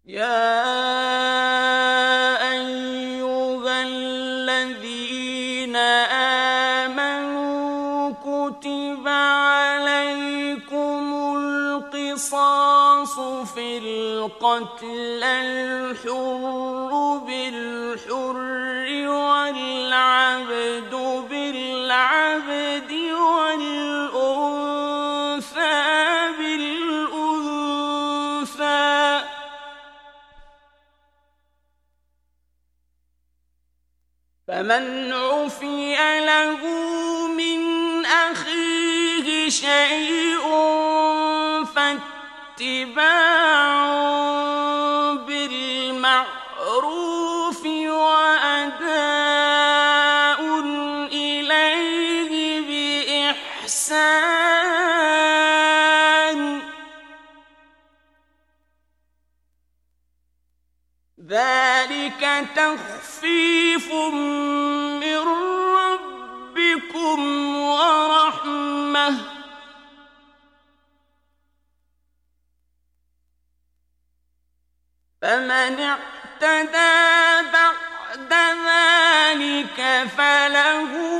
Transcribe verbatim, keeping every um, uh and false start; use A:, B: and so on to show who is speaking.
A: يا أيها الذين آمنوا كتب عليكم القصاص في القتلى الحر بالحر والعبد بالعبد والأنثى بالأنثى فمن عفي له من أخيه شيء فاتباع بالمعروف وأداء إليه بإحسان ذلك تخفيف من ربكم ورحمة فمن اعتدى بعد ذلك فله